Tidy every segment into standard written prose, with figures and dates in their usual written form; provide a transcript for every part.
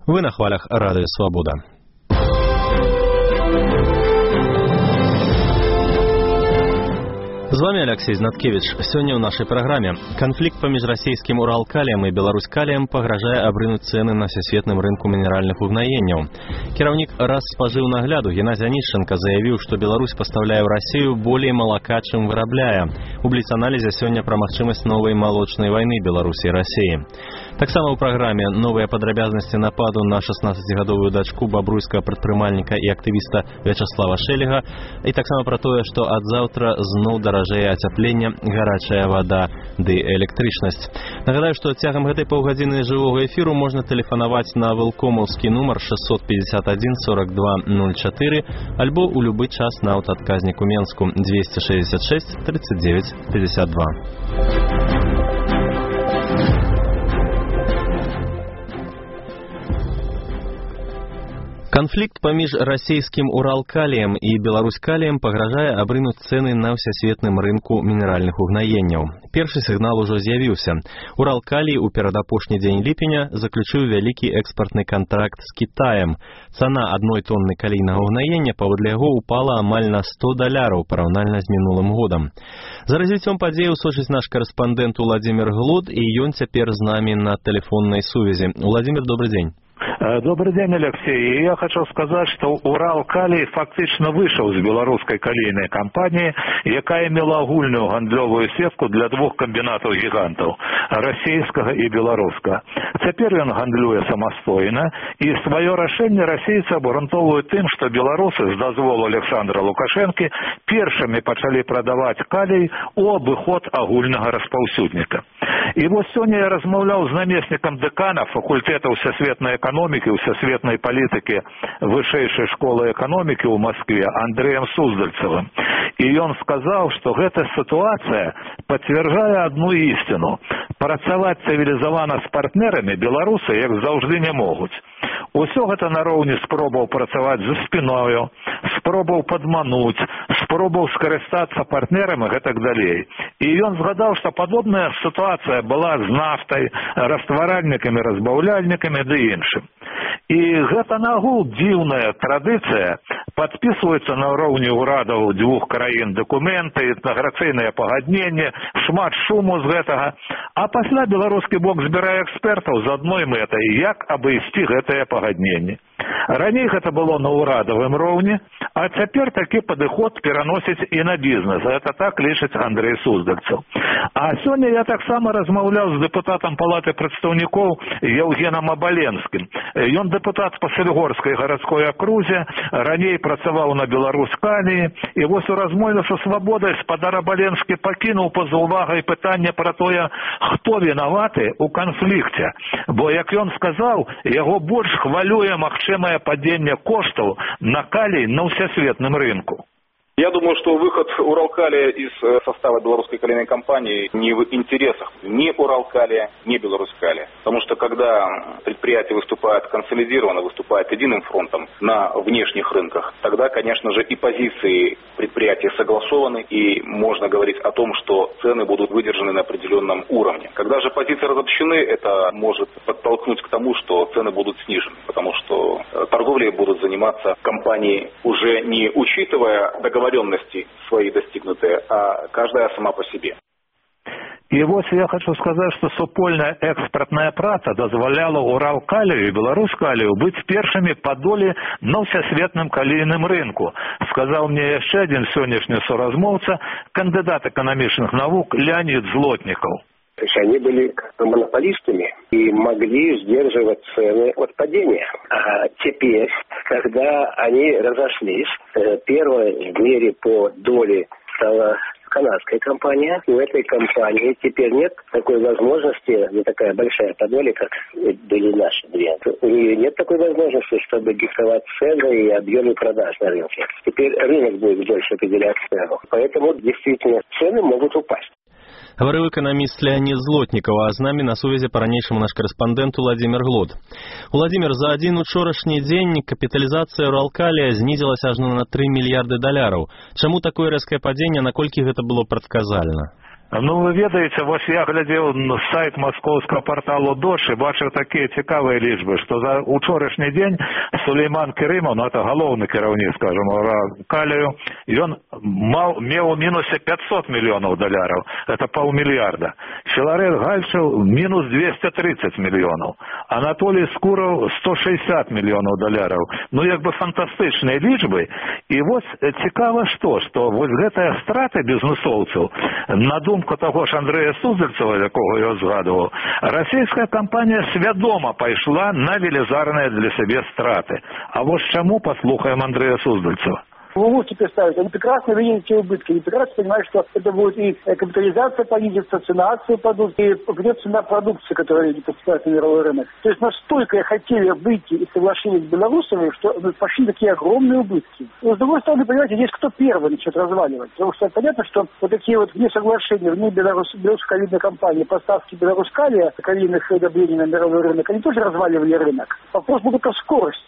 Вы на хвалях Радио Свобода. З вами Алексей Знаткевич. Сегодня в нашей программе конфликт паміж расійскім Уралкаліем и Беларускаліем пагражае абрынуць цены на всесветным рынку минеральных угнаенняў. Кіраўнік Расспажыўнагляду Геннадий Онищенко заявил, что Беларусь поставляет в Россию более молока, чем вырабляя. У Бліц-аналізе сегодня про магчымасць новой молочной войны Беларуси и России. Таксама ў праграме новыя падрабязнасці нападу на 16-гадовую дачку бабруйскага прадпрымальніка і актывіста Вячеслава Шелега, і таксама про тое, што ад заўтра зноў даражэе ацяпленне, гарачая вода ды электрычнасць. Нагадаю, што цягам гэтай паўгадзіны жывога эфіру можна тэлефанаваць на вэлкомаўскі нумар 651 42 04 альбо ў любы час на аўтаадказніку Менску 266 39 52. Конфликт паміж расійскім Уралкаліем і Беларускаліем пагражае абрынуць цэны на ўсесветным рынку мінеральных угнаенняў. Першы сігнал ужо з'явіўся. Уралкалій у перадапошні дзень ліпеня заключыў вялікі экспартны кантракт з Кітаем. Цана адной тонны калійнага угнаення паводле яго упала амаль на $100 параўнальна з мінулым годам. За развіццём падзеяў сочыць наш корэспандэнт Уладзімір Глод, і ён цяпер з намі на тэлефоннай сувязі. Уладзімір, добрый дзень. Добрый день, Алексей. Я хочу сказать, что Уралкалій фактично вышел из белорусской калійной компании, якая имела агульную гандлёвую сетку для двух комбинатов гигантов – российского и белорусского. Теперь он гандлюе самостойно, и свое решение российцы обґрунтовывают тем, что белорусы с дозволу Александра Лукашенко першими почали продавать калий у обыход агульного распаўсюдника. И вот сегодня я размаўлял с наместником декана факультета всесветной экономики, всесветной политики высшей школы экономики в Москве Андреем Суздальцевым. И он сказал, что эта ситуация подтверждает одну истину. Працаваць цивилизованно с партнерами белорусы, як заўжды, не могут. Усё гэта нароўні спробаў працаваць за спиною, спробаў падмануць, спробаў скарыстацца партнерам и так далее. И он згадаў, что подобная ситуация была с нафтой, растваральниками, разбаўляльниками да іншым. И гэта нагул дзіўная традыцыя, подписываются на уровне урадаў двух краін документы, інтэграцыйныя пагадненні, шмат шуму з гэтага, а пасля беларускі бок збірае экспертаў з адной мэтай, як абысці гэтае пагадненне. Раней гэта было на урадавым роўні, а цяпер такі падыход пераносіць і на бізнес. Гэта так лічыць Андрей Суздальцев. А сёння я таксама размаўляў з дэпутатам Палаты прадстаўнікоў Евгеном Абаленскім. Ён дэпутат па Сальгорскай гарадской акрузе, раней працаваў на Беларускаліі, і вось у размове са Свабодай спадар Абаленскі пакінуў па-за ўвагай пытанне пра тое, хто вінаваты ў канфлікце. Бо, як ён сказаў, яго больш хвалюе магчымае падзенне коштаў на калій на всесветным рынку. Я думаю, что выход Уралкалия из состава белорусской калийной компании не в интересах ни Уралкалия, ни Белорускалия. Потому что когда предприятие выступает консолидированно, выступает единым фронтом на внешних рынках, тогда, конечно же, и позиции предприятия согласованы, и можно говорить о том, что цены будут выдержаны на определенном уровне. Когда же позиции разобщены, это может подтолкнуть к тому, что цены будут снижены, потому что торговлей будут заниматься компании, уже не учитывая договоренности свои достигнутые, а каждая сама по себе. И вот я хочу сказать, что супольная экспортная праца дазваляла Уралкалію и Беларускалію быть першими по доле на всесветном калийном рынку, сказал мне еще один сегодняшний соразмовца, кандидат экономических наук Леонид Злотников. То есть они были монополистами и могли сдерживать цены от падения. А теперь, когда они разошлись, первой в мире по доле стала канадская компания. У этой компании теперь нет такой возможности, не такая большая по доле, как были наши две. У нее нет такой возможности, чтобы диктовать цены и объемы продаж на рынке. Теперь рынок будет больше определять цену. Поэтому действительно цены могут упасть. Говорил экономист Леонид Злотников, а з намі на сувязі па-ранейшаму наш корэспандэнт Уладзімір Глод. Уладзімір, за один учорашні дзень капіталізацыя Уралкалія знізілася аж на $3 мільярды. Чаму такое рэзкае падзенне, наколькі гэта было прадказальна? Ну, вы ведаеце, вось я глядзеў на сайт маскоўскага парталу «Дождь» і бачыў такія цікавыя лічбы, што за учорашні дзень Сулейман Керимов, ну, это галоўны кіраўнік, скажем, «Уралкалію», ён меў у мінусе 500 мільёнаў даляраў, это паўмільярда. Філарет Гальчев мінус 230 мільёнаў, Анатолий Скуров 160 мільёнаў даляраў. Ну, як бы фантастычныя лічбы. І вось цікава што вось гэтыя страты бізнесоўцаў, на думку того ж Андрея Суздальцева, якого я згадував, расійська компанія свідомо пайшла на велізарні для себе страти. А вот чому, послухаем Андрея Суздальцева. Вы можете представить, они прекрасно видят эти убытки, они прекрасно понимают, что это будет и капитализация понизится, цена акций падут, и придет цена продукции, которая не поступает на мировой рынок. То есть настолько хотели выйти из соглашения с белорусами, что пошли такие огромные убытки. Но с другой стороны, понимаете, здесь кто первый начнет разваливать. Потому что понятно, что вот такие вот вне соглашения, вне белорусской калийной компании, поставки Беларусь-Калия, калийных удобрений на мировой рынок, они тоже разваливали рынок. Вопрос был только в скорости.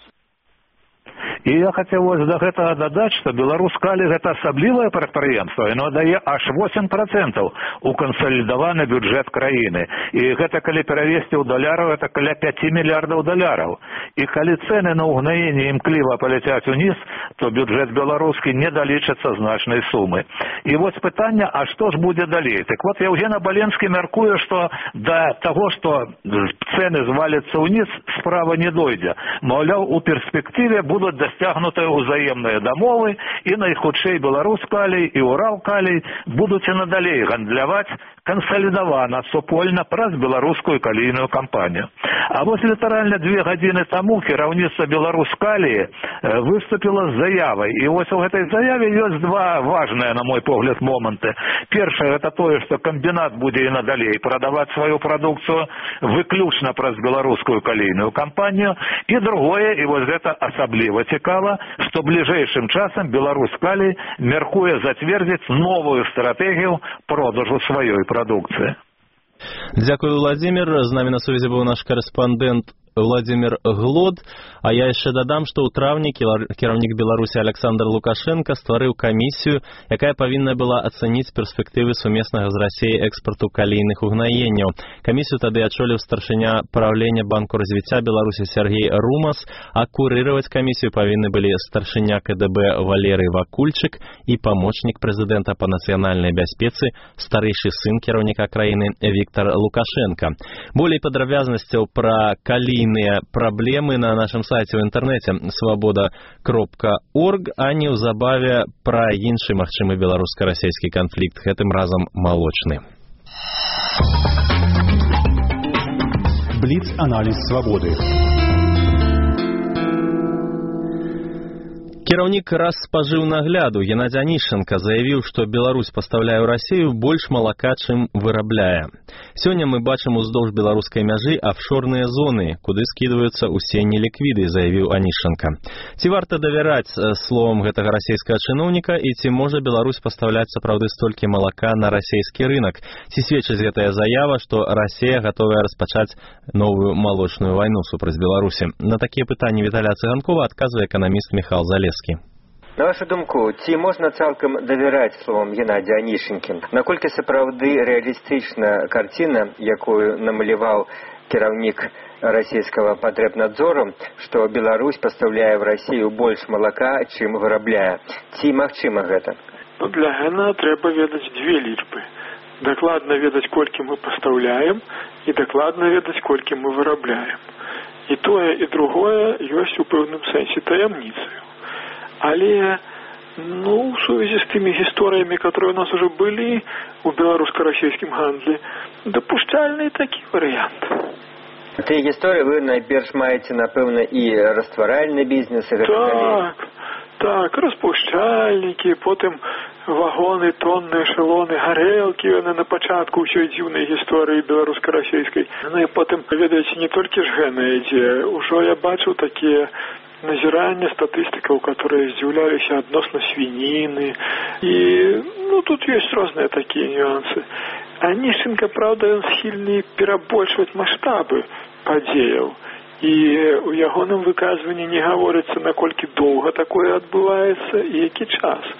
І я хацеў вось да гэтага дадаць, што Беларусь-Калий гэта асаблівае прадпрыемства, яно дае аж 8% у кансалідаваны бюджэт краіны. І гэта калі перавесці ў даляраў, это каля 5 мільярдаў даляраў. І калі цэны на ўгнаенне імкліва паляцяць уніз, то бюджэт беларускі не далічыцца значнай сумы. І вось пытанне, а што ж будзе далей? Так вот, Евген Абаленскі мяркуе, што да таго, што цэны зваляцца ўніз, справа не дойдзе. Маўляў, у перспектыве будуць дасцягнутыя ўзаемныя дамовы, і найхутчэй Беларусь-Калий і Урал-Калий будуць і надалей гандляваць кансалідавана, супольна праз беларускую калійную кампанію. А вось літаральна 2 гадзіны таму кіраўніцтва Беларусь-Калии выступіла з заявай. І вось у гэтай заяве ёсць 2 важныя, на мой погляд, моманты. Першае, это тое, што камбінат будзе і надалей прадаваць сваю прадукцыю выключна праз беларускую калійную кампанію. І другое, і вось гэта асабліва цікава, што бліжэйшым часам Беларусь-Калий мяркуе зацвердзіць новую стратэгію продажу сваёй прадукцыі. Дзякую, Владимир. З намі на сувязі быў наш корэспандэнт Владимир Глод. А я яшчэ дадам, што ў траўні кіраўнік Беларусі Александр Лукашенко стварыў камісію, якая павінна была ацаніць перспектывы сумеснага з Расіяй экспарту калійных угнаенняў. Камісію тады ачоліў старшыня правлення Банку развіцця Беларусі Сергей Румас, а курыраваць камісію павінны былі старшыня КДБ Валерый Вакульчык і памочнік прэзідэнта па нацыянальнай бяспецы, старэйшы сын кіраўніка краіны Віктор Лукашенко. Болей падрабязнасцяў пра калійныя праблемы на нашым сайце ў інтэрнэце svoboda.org, а неўзабаве пра іншы магчымы беларуска-расійскі канфлікт, гэтым разам малочны. Бліц-аналіз свабоды. Кіраўнік Расспажыўнагляду Геннадзь Анішченка заявіў, што Беларусь пастаўляе ў Расію больш малака, чым вырабляе. Сёння мы бачым уздоўж беларускай мяжы афшорныя зоны, куды скідваюцца ўсе неліквіды, заявіў Анішченка. Ці варта давяраць словам гэтага расійскага чыноўніка, і ці можа Беларусь пастаўляць сапраўды столькі малака на расійскі рынак? Ці сведчыць гэтая заява, што Расія гатовая распачаць новую малочную вайну супраць Беларусі? На такія пытанні Віталія Цыганкова адказвае эканаміст Міхал Залескі. На вашу думку, ці можна цалкам давяраць словам Геннадзя Анішченкі? Наколькі сапраўды рэалістычна карціна, якую намаляваў кіраўнік расійскага патрэбнадзору, што Беларусь пастаўляе в Расію больш малака, чым вырабляе? Ці магчыма гэта? Ну, для гэта трэба ведаць 2 лічбы. Дакладна ведаць, колькі мы пастаўляем, і дакладна ведаць, колькі мы вырабляем. І тое, і другое ёсць у пэўным сэнсе таямніцаю. Але, ну, в сувязі з тымі гісторыямі, которые у нас уже былі у беларуска-расійскім гандлі, дапушчальны такі варыянт. Тыя гісторыі вы найперш маеце, напэўна, і растваральны бізнес, і гэта Так, распушчальнікі, потым вагоны, тонны, эшелоны, гарэлкі, яны на пачатку ўсёй дзіўнай гісторыі беларуска-расійскай. Ну і потым, ведаеце, не толькі ж гэна ідзе, ужо я бачыў такія назірання статыстыкаў, которые здзіўляліся адносна свініны. І, ну, тут ёсць розныя такія нюансы. Анішченка, правда, ён схільны перабольшваць маштабы падзеяў. І у ягоным выказванні не гаворыцца, наколькі доўга такое адбываецца і які час.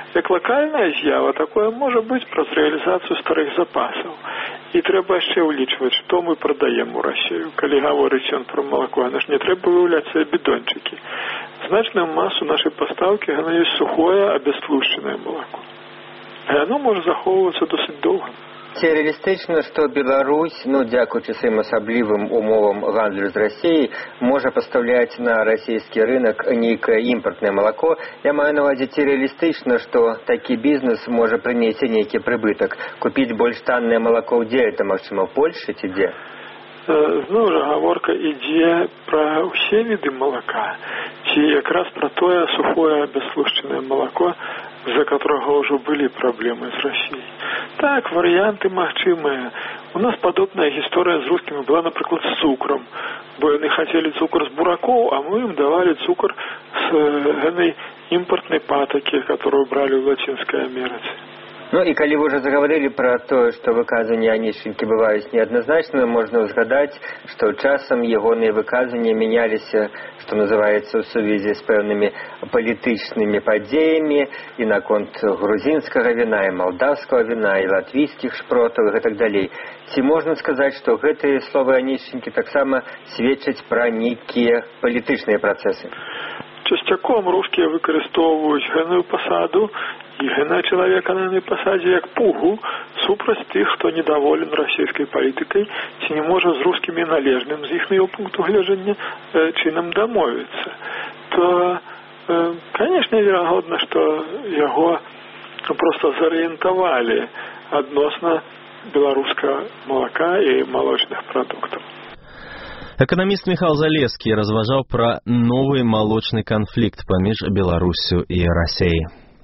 Як лакальная з'ява, такое можа быць праз рэалізацыю старых запасаў. І трэба яшчэ ўлічваць, што мы прадаем у Расію. Калі гаворыць ён пра малако, яно ж не трэба выяўляць свае бідончыкі. Значную масу нашай пастаўкі яно ёсць сухое, абястлушчанае малако. А яно можа захоўвацца досыць доўга. Ці рэалістычна, што Беларусь, дзякуючы сваім асаблівым умовам гандлю з Расіяй, можа пастаўляць на расійскі рынак нейкае імпартнае малако? Я маю на ўвазе, ці рэалістычна, што такі бізнес можа прынесці нейкі прыбытак? Купіць больш таннае малако дзе? Это, магчыма, ў Польшчы ці дзе? Зноў жа гаворка ідзе пра ўсе віды малака, ці якраз пра тое сухое абястлушчанае малако, з-за которого ўжо былі праблемы з Расіяй. Так, варыянты магчымыя. У нас падобная гісторыя з рускімі была, напрыклад, з цукрам, бо яны хацелі цукар з буракоў, а мы ім давалі цукар з гэтай імпартнай патакі, которую бралі ў Лацінскай Амерыцы. І калі вы ўжо заговорили пра тое, што выказанні Анішчынкі бываюць неадназначнымі, можна ўзгадаць, што часам ягоныя выказанні мяняліся, што называецца, ў сувязі з пэўнымі палітычнымі падзеямі і наконт грузінскага віна, і малдаўскага віна, і латвійскіх шпротаў, і гэтак далей. Ці можна сказаць, што гэтыя словы Анішчынкі таксама сведчаць пра нейкія палітычныя працэсы? Часцяком рускія выкарыстоўваюць гэную пасаду і гэна чалавека на гэтай пасадзе як пугу супраць тых, хто недоволен расійскай палітыкай, ці не можа з рускімі належным з іхняго пункту гледжання чынам дамовіцца. То, канешне, верагодна, што яго проста зарыентавалі адносна беларускага малака і малочных прадуктаў. Эканаміст Михаил Залескі разважаў пра новы малочны канфлікт паміж Беларуссю і Расіяй.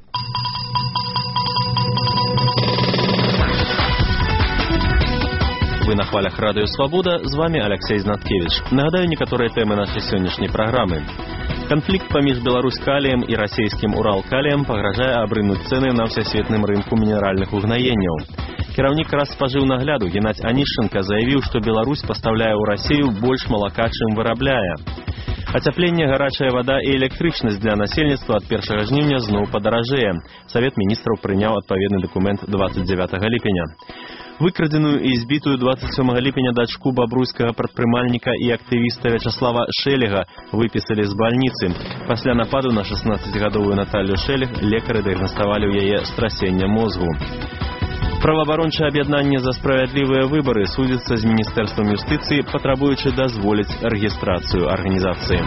Вы на хвалях Радыё Свабода, з вами Алексей Знаткевич. Нагадаю некаторыя тэмы нашай сённяшняй праграмы. Канфлікт паміж Беларусь-каліем і расійскім Урал-каліем пагражае абрынуць цэны на всесветным рынку мінеральных угнаенняў. Кіраўнік Распажыўнагляду Геннадзь Анішчынка заявіў, што Беларусь пастаўляе ў Расію больш малака, чым вырабляе. Ацяпленне, гарачая вада і электрычнасць для насельніцтва ад 1 жніўня зноў падаражэе. Савет міністраў прыняў адпаведны дакумент 29 ліпеня. Выкрадзеную і збітую 27 ліпеня дачку бабруйскага прадпрымальніка і актывіста Вячаслава Шэлега выпісалі з бальніцы. Пасля нападу на 16-гадовую Наталью Шэлег лекары дыягнаставалі ў яе страсенне мозгу. Праваабарончае аб'яднанне за справядлівыя выбары судзіцца з Міністэрствам юстыцыі, патрабуючы дазволіць рэгістрацыю арганізацыі.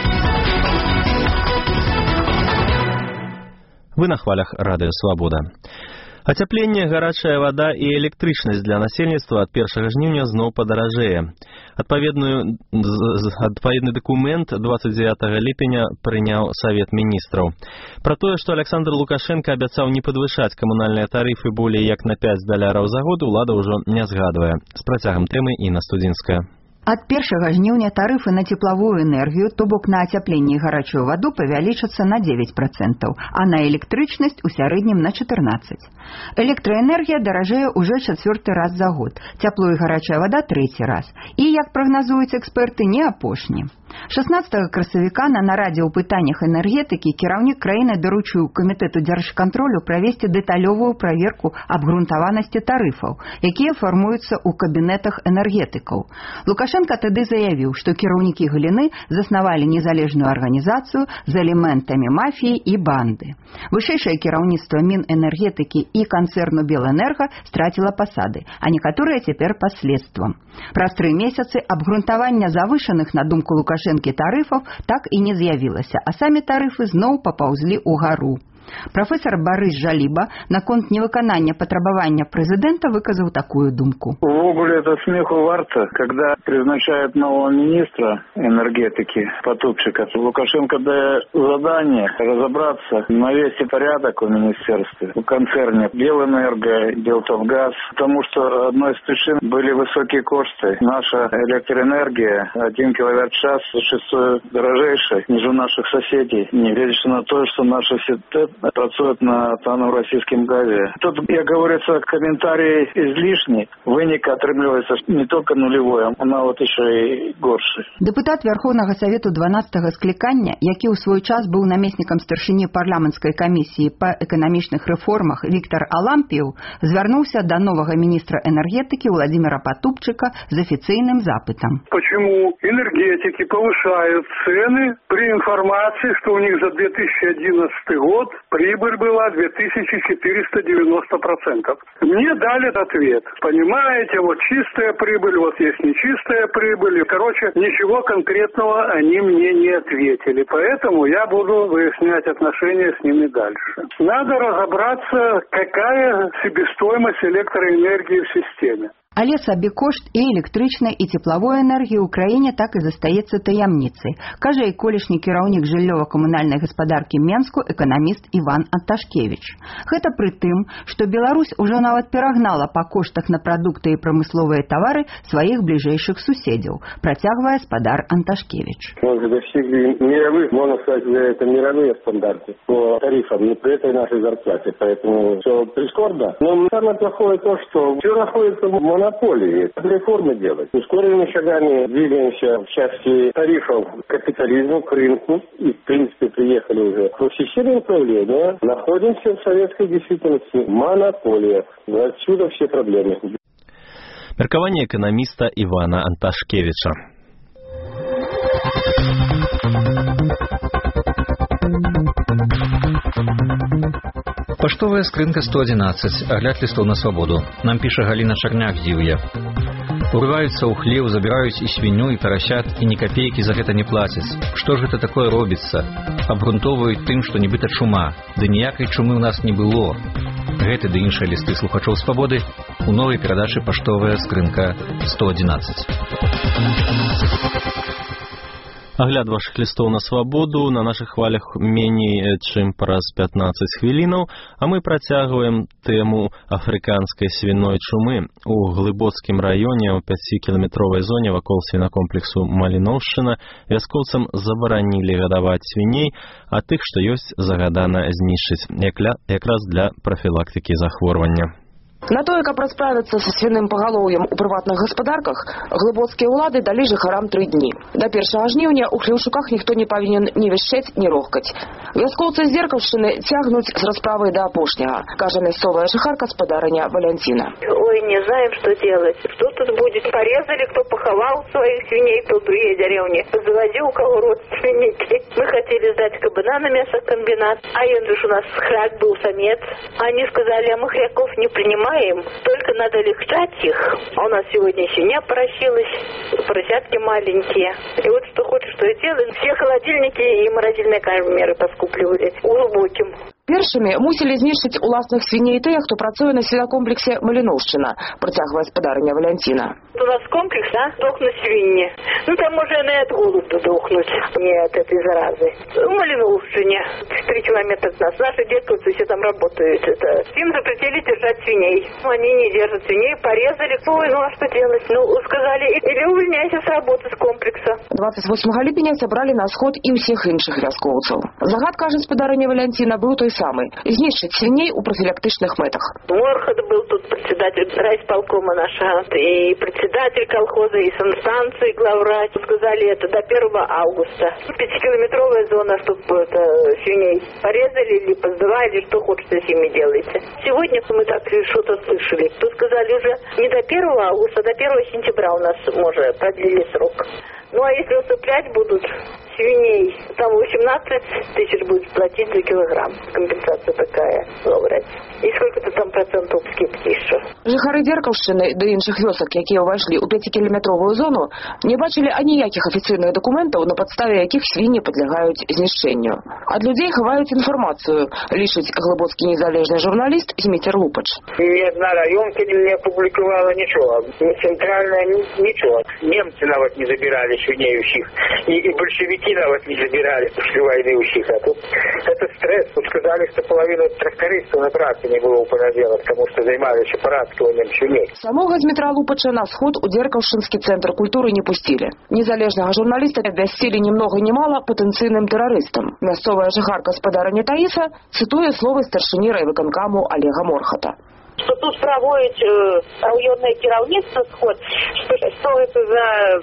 Вы на хвалях Радыё Свабода. Ацяпленне, гарачая вада і электрычнасць для насельніцтва ад 1 жніўня зноў падаражэе. Адпаведны дакумент 29 ліпеня прыняў Савет міністраў. Пра тое, што Александр Лукашенко абяцаў не падвышаць камунальныя тарыфы болей як на 5 даляраў за год, улада ўжо не згадвае. З працягам тэмы Інна Студзінская. От 1 жніўня тарыфы на тепловую энергию, то бок на ацяпленне і гарачую ваду, павялічацца на 9%, а на электрычнасць у сярэднім на 14%. Электраэнергія даражэе ўжо 4-й раз за год, цяпло і гарачая вада 3-й раз. І, як прагназуюць эксперты, не апошні. 16 красавіка на нарадзе ў пытаннях энергетыкі кіраўнік краіны даручыў камітэту дзяржкантролю правесці дэталёвую праверку абгрунтаванасці тарыфаў, якія фармуюцца ў кабінетах энергетыкаў. Лукашенко тады заявіў, што кіраўнікі галіны заснавалі незалежную арганізацыю з элементамі мафіі і банды. Вышэйшае кіраўніцтва Мінэнергетыкі і канцэрну Белэнерга страціла пасады, а некаторыя цяпер паследствам. Праз 3 месяцы абгрунтавання завышаных, на думку Лукашэнкі, тарыфаў так і не з'явілася, а самі тарыфы зноў папаўзлі ўгару. Профессор Борис Жалиба наконт невыканання патрабавання президента выказаў такую думку. Увогуле это смеху варта, когда призначают нового министра энергетики, Потупчика. Лукашенко дает задание разобраться, навести порядок в министерстве, в концерне Белэнерго, Белтовгаз, потому что одной из причин были высокие кошты. Наша электроэнергия 1 киловатт-час зачастую дорожейшая, ниже наших соседей, не глядя на то, что наши працуют на танном российском газе. Тут, как говорится, комментарии излишни. Вынік атрымліваецца не только нулевой, а нават еще и горшы. Дэпутат Верховнага Савету 12-го склікання, які ў свой час быў намеснікам старшыні парламенцкай камісіі па эканамічных рэформах Віктор Алампіў, звярнуўся да новага міністра энергетыкі Владимира Потупчыка з афіцыйным запытам. Почему энергетики повышают цены при информации, что у них за 2011 год прибыль была 2490%? Мне дали ответ. Понимаете, вот чистая прибыль, вот есть нечистая прибыль. Короче, ничего конкретного они мне не ответили. Поэтому я буду выяснять отношения с ними дальше. Надо разобраться, какая себестоимость электроэнергии в системе. Але сабекошт і электрычнай і цеплавой энергіі ў краіне так і застаецца таямніцай, кажа і колішні кіраўнік жыллёва-камунальнай гаспадаркі Менску эканаміст Іван Анташкевіч. Гэта пры тым, што Беларусь ужо нават перагнала па коштах на прадукты і прамысловыя тавары сваіх бліжэйшых суседзяў, працягвае спадар Анташкевіч. Мы уже достигли мировых, можно сказать, это мировые стандарты по тарифам, не при этой нашей зарплате, поэтому все прискорбно. Но самое плохое то, что все находится в монополии. Реформы делать. Ускоренными шагами двигаемся в части тарифов к капитализму, к рынку. И, в принципе, приехали уже к системе управления. Находимся в советской действительности монополия. Отсюда все проблемы. Меркаванне эканаміста Івана Анташкевіча. Паштовая скрынка 111. Агляд листов на свободу. Нам піша Галина Чарняк з Дзіўя. Урываюцца ў хлеў, забіраюць і свінню, і парасят, і ні капейкі за гэта не плацяць. Што ж гэта такое робіцца? Абгрунтоўваюць тым, што нібыта чума. Ды ніякай чумы ў нас не было. Гэты ды іншыя лісты слухачоў свабоды у новай перадачы «Паштовая скрынка 111». Агляд вашых лістоў на свабоду на нашых хвалях меней, чым праз 15 хвілінаў, а мы працягваем тэму афрыканскай свіной чумы. У Глыбоцкім раёне ў 5-кіламетровай зоне вакол свінакомплексу Маліноўшчына вяскоўцам забаранілі гадаваць свіней, а тых, што ёсць, загадана знішчыць, якраз для прафілактыкі захворвання. На тое, каб расправіцца са свіным пагалоўем у прыватных гаспадарках, глыбоцкія ўлады далі жыхарам 3 дні. Да 1 жніўня ў хлеўшуках ніхто не павінен ні вішчэць, ні рохкаць. Вяскоўцы з Зеркаўшчыны цягнуць з расправай да апошняга, кажа мясцовая жыхарка спадарыня Валянціна. Ой, не знаем, что делать. Что тут будет? Порезали, кто поховал своих свиней, кто в другие деревни. Заводи у кого родственники. Мы хотели сдать кабана на мясокомбинат, а он же у нас хряк был самец. Они сказали, а мы хряков не принимаем. Только надо легчать их. А у нас сегодня свинья поросилась, поросятки маленькие. И вот что хочешь, что и делаем. Все холодильники и морозильные камеры поскупливали глубоким. Першымі мусілі знішчыць уласных свіней тыя, хто працуе на свінакомплексе Маліноўшчына, працягвае спадарыня Валянціна. У нас комплекс, а? Дохнут свиньи. Ну, там можно и от голода дохнуть, не от этой заразы. В Малиновщине, 3 километра от нас. Наши детки все там работают. Им запретили держать свиней. Они не держат свиней, порезали. Ой, ну а что делать? Ну, сказали, или увольняйся с работы, с комплекса. 28 ліпеня сабралі на сход і ўсіх іншых вяскоўцаў. Загад, кажа спадарыня Валянціна, быў той самы – знішчыць свиней у профилактичных мэтах. Морхот был тут председатель райисполкома наша, и председатель колхоза, и санстанции, главврач. Сказали, это до 1 августа. 5-километровая зона, чтобы свиней порезали или поздавали, что хочется с ними делайте. Сегодня мы так что-то слышали. Тут сказали уже не до 1 августа, а до 1 сентября у нас, может, продлили срок. Ну, а если усыплять будут свиней, там 18 тысяч будет платить за килограмм. Компенсация такая, главврач. И сколько-то там процентов скидки еще. Жыхары Дзеркаўшчыны да іншых вёсак, якія ўвайшлі ў 5-кіламетровую зону, не бачылі аніякіх афіцыйных дакументаў, на падставе якіх свінні падлягаюць знішчэнню. Ад людзей хаваюць інфармацыю, лічыць глыбоцкі незалежны журналіст Зміцер Лупач. Ни одна районка не опубликовала ничего, ни центральная, ничего. Немцы нават не забирали свиней усіх. И большевики навод не забирали после войны у всех. А тут это стресс. Тут сказали, что половину трактористов на тракте не было у понедельник, потому что занимались аппараткиванием свиней. Самого Дмитра Лупача на сход у Дзеркальшинский центр культуры не пустили. Незалежного журналиста обвясцілі ни много ни мало потенциальным террористом. Мясцовая жыхарка спадарыня Таиса цитуе словы старшыні райвыканкаму Олега Морхата. Что тут проводит районное кіраўніцтва сход, что это за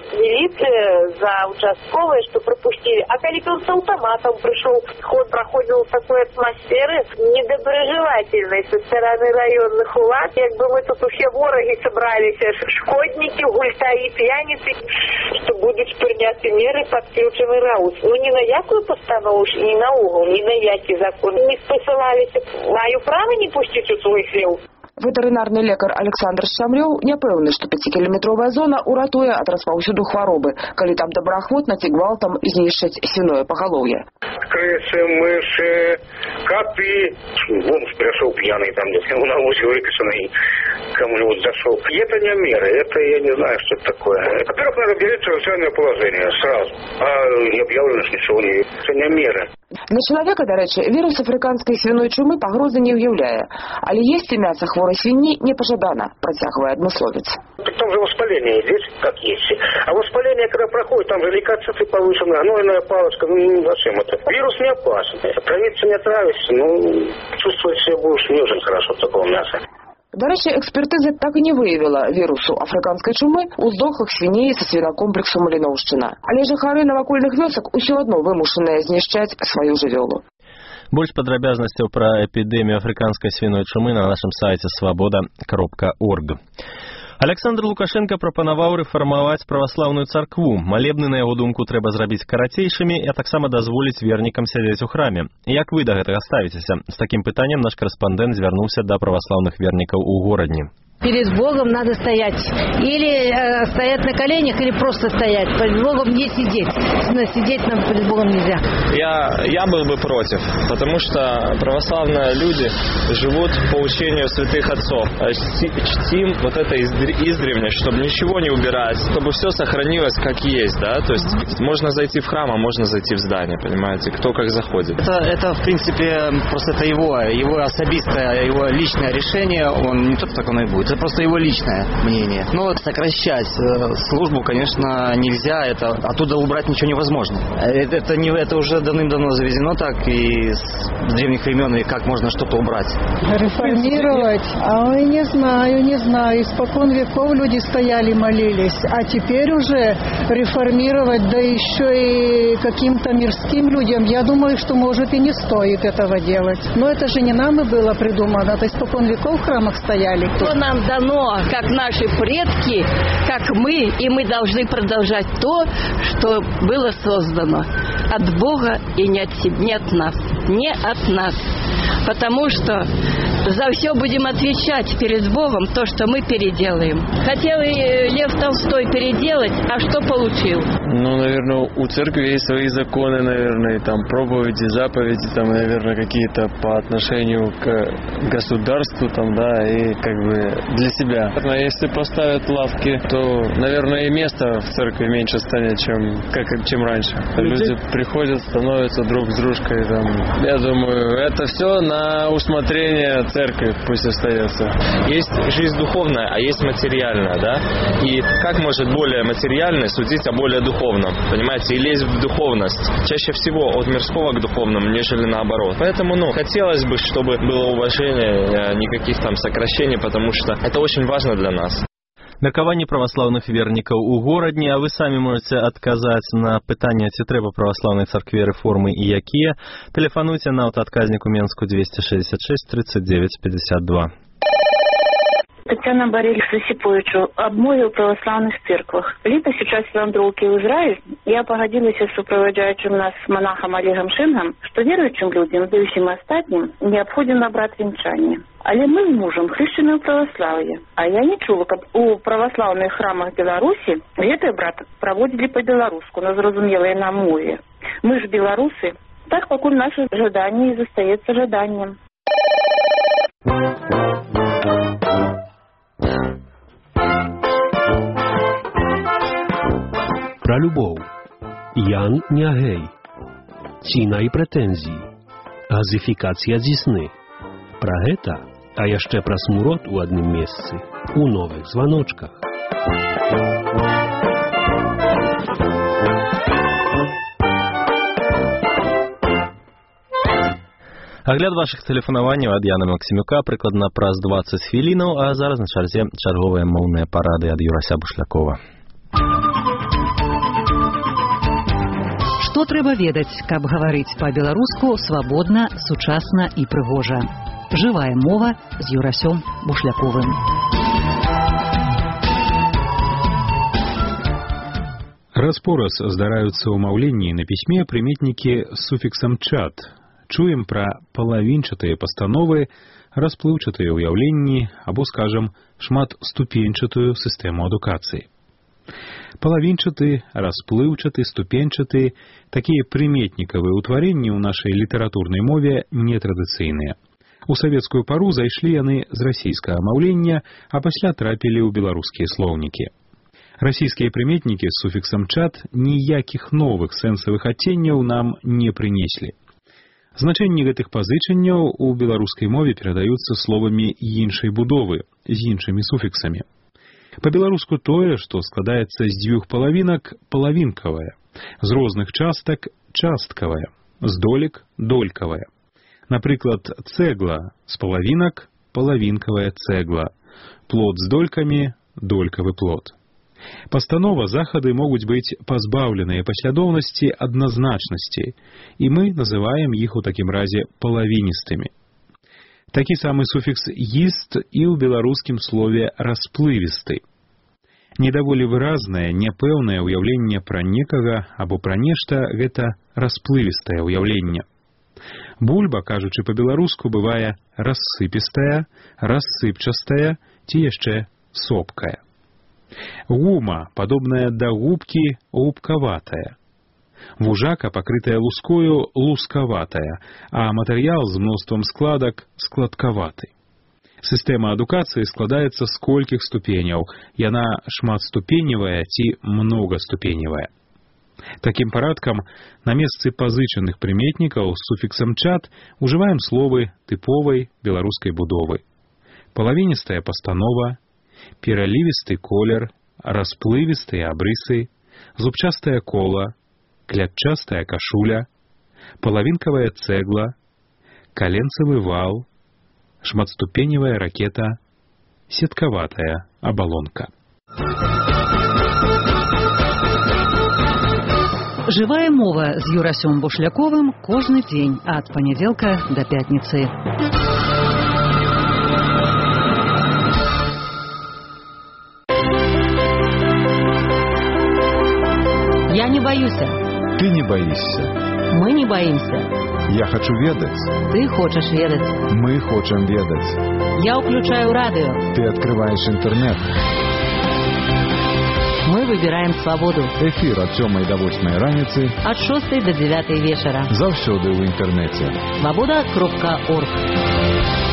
милиция, за участковые, что пропустили. А когда он с автоматом пришел, сход проходил в такой атмосферы недоброжелательной со стороны районных улад. Как бы мы тут все вороги собрались, шкодники, гультаи, пьяницы, что будут приняты меры под ключем и раус. Ну ни на якую постанову, ни на угол, ни на який закон. Не посылались, маю право не пустить у свой хлев. Ветэрынарны лекар Александр Шамрёў не пэўны, што 5-кіламетровая зона ўратуе ад распаўсюду хваробы, калі там добраахвотна ці гвалтам знішчаць свіное пагалоўе. Крысы, мыши, коты. Вон пришел пьяный там, на улице выписанный, кому-нибудь зашел. И это не меры, это я не знаю, что это такое. Во-первых, надо делить чрезвычайное положение сразу. А не объявлено ничего, это не меры. Для чалавека, дарэчы, вірус афрыканскай свіной чумы пагрозы не ўяўляе, але есці мяса хворай свінні непажадана, працягвае адмысловец. Там же воспаление здесь, как есть. А воспаление, когда проходит, там же лейкоциты повышены, гнойная палочка, зачем это? Вирус не опасен. Отравиться не отравишься, чувствовать себя будешь не очень хорошо от такого мяса. Дарэчы, экспертыза так і не выявіла вірусу афрыканскай чумы ў здохлых свіней са свінакомплексу Маліноўшчына. Але жыхары навакольных вёсак усё адно вымушаныя знішчаць сваю жывёлу. Больш падрабязнасцяў пра эпідэмію афрыканскай свіной чумы на нашым сайце свабода.орг. Александр Лукашенко прапанаваў рэфармаваць праваслаўную царкву. Малебны, на яго думку, трэба зрабіць карацейшымі, а таксама дазволіць вернікам сядзець у храме. Як вы да гэтага ставіцеся? З такім пытаннем наш корэспандэнт звярнуўся да праваслаўных вернікаў у горадні. Перед Богом надо стоять. Или стоять на коленях, или просто стоять. Перед Богом не сидеть. Но сидеть нам перед Богом нельзя. Я был бы против, потому что православные люди живут по учению святых отцов. Чтим вот это издревле, чтобы ничего не убирать, чтобы все сохранилось как есть, да? То есть можно зайти в храм, а можно зайти в здание, понимаете? Кто как заходит. Это в принципе, просто это его особистое, его личное решение. Он не тот, как он и будет. Это просто его личное мнение. Но сокращать службу, конечно, нельзя. Это оттуда убрать ничего невозможно. Это уже давным-давно заведено так и с древних времен, и как можно что-то убрать. Реформировать? Не знаю. Испокон веков люди стояли, молились. А теперь уже реформировать, да еще и каким-то мирским людям, я думаю, что, может, и не стоит этого делать. Но это же не нам и было придумано. Это испокон веков в храмах стояли. Что нам дано, как наши предки, как мы, и мы должны продолжать то, что было создано от Бога и не от нас. Не от нас. Потому что за все будем отвечать перед Богом то, что мы переделаем. Хотел и Лев Толстой переделать, а что получил? Наверное, у церкви есть свои законы, наверное, и там проповеди, заповеди, там, наверное, какие-то по отношению к государству, там, да, и как бы для себя. Если поставят лавки, то, наверное, и места в церкви меньше станет, чем раньше. Люди приходят, становятся друг с дружкой, там. Я думаю, это все на усмотрение церкви, пусть остается. Есть жизнь духовная, а есть материальная, да? И как может более материальный судить о более духовном, понимаете, и лезть в духовность? Чаще всего от мирского к духовному, нежели наоборот. Поэтому, хотелось бы, чтобы было уважение, никаких там сокращений, потому что это очень важно для нас. Меркаванне праваслаўных вернікаў у горадні, а вы самі можаце адказаць на пытанне, ці трэба праваслаўнай царкве рэформы і якія. Тэлефануйце на аўтаадказніку Менску 266 39 52. Тетяна Борисович Засиповичу обмовил в православных церквах. Лето сейчас вандроўкі в Израиль. Я погодилась с супроводжающим нас монахом Олегом Шингом, что верующим людям, да и всем остальным, необходимо брать венчание. Але мы с мужем хрещены в православии. А я не чула, как у православных храмах Беларуси гэты брат проводили по-белоруску, на зразумелой нам мове. Мы же белорусы. Так, покуль наше ожидание и застаецца жаданнем. Пра любоў. Ян Нягей. Ціна і прэтэнзіі. Газифікацыя дзісны. Пра гэта, а яшчэ пра смурод у адным месцы, у новых званочках. Агляд вашых тэлефанаванняў ад Яна Максімюка прыкладна праз 20 хвілінаў, а зараз на чарзе чарговыя моўныя парады ад Юрася Бушлякова. Што трэба ведаць, каб гаварыць па-беларуску свабодна, сучасна і прыгожа? Жывая мова з Юрасём Бушляковым. Раз-пораз здараюцца ў маўленні на пісьме прыметнікі з суфіксам «чат». Чуем пра палавінчатыя пастановы, расплыўчатыя ўяўленні або, скажам, шматступеньчатую сістэму адукацыі. Палавінчаты, расплыўчаты, ступеньчаты – такія прыметнікавыя ўтварэнні ў нашай літаратурнай мове нетрадыцыйныя. У савецкую пару зайшлі яны з расійскага маўлення, а пасля трапілі ў беларускія слоўнікі. Расійскія прыметнікі з суфіксам «чат» ніякіх новых сэнсавых адценняў нам не прынеслі. Значэнні гэтых пазычанняў у беларускай мове перадаюцца словамі іншай будовы, з іншымі суфіксамі. Па-беларуску тое, што складаецца з дзвюх палавінак, палавінкавае, з розных частак – часткавае, з долек – долькавае. Напрыклад, цэгла з палавінак – палавінкавая цэгла, плод з долькамі – долькавы плод. Пастанова захады могуць быць пазбаўленыя паслядоўнасці адназначнасці, і мы называем іх у такім разе палавіністымі. Такі самы суфікс «іст» і ў беларускім слове «расплывісты». Недаволі выразнае, няпэўнае ўяўленне пра некага або пра нешта – гэта расплывістае ўяўленне. Бульба, кажучы па-беларуску, бывае рассыпістая, рассыпчастая ці яшчэ сопкая. Гума, падобная да губкі, губкаватая. Вужака, пакрытая лускою, лускаватая, а матэрыял з мноствам складак – складкаваты. Сістэма адукацыі складаецца з колькіх ступеняў. Яна шматступеневая ці многаступеневая. Такім парадкам, на месцы пазычаных прыметнікаў з суфіксам «чат» ужываем словы тыповай беларускай будовы. Палавіністая пастанова, пералівісты колер, расплывістыя абрысы, зубчастае кола, клятчастая кашуля, палавінкавая цэгла, каленцавы вал, шматступеневая ракета, сеткаватая абалонка. Жывая мова з Юрасём Бушляковым кожны дзень ад панядзелка да пятніцы. Я не боюся. Ты не боишься. Мы не боимся. Я хочу ведать. Ты хочешь ведать. Мы хотим ведать. Я включаю радио. Ты открываешь интернет. Мы выбираем свободу. Эфир от 7 до 8 раніцы. От 6 до 9 вечера. Заўсёды ў інтэрнэце. Свобода.орг.